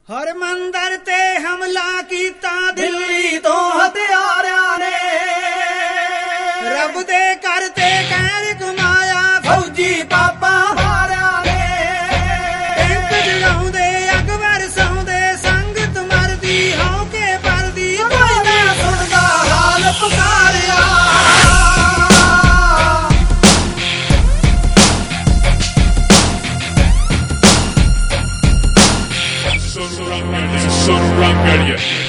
ਹਰਮੰਦਰ ਤੇ ਹਮਲਾ ਕੀਤਾ ਦਿੱਲੀ ਤੋਂ ਹਥਿਆਰਿਆਂ ਨੇ। ਰੱਬ ਦੇ ਘਰ ਤੇ ਕਹਿਰ ਕਮਾਇਆ ਫੌਜੀ ਪਾਪਾ ਹਾਰਿਆਂ ਨੇ। ਟੈਂਕ ਜਲਾਉਂਦੇ ਅਕਬਰ ਸੌਂਦੇ ਸੰਗਤ ਮਰਦੀ ਹੋ ਕੇ ਪਰਦੀ ਕੋਈ ਨਾ ਸੁਣਦਾ ਹਾਲ ਪੁਕਾਰਿਆ। Son Rangalia.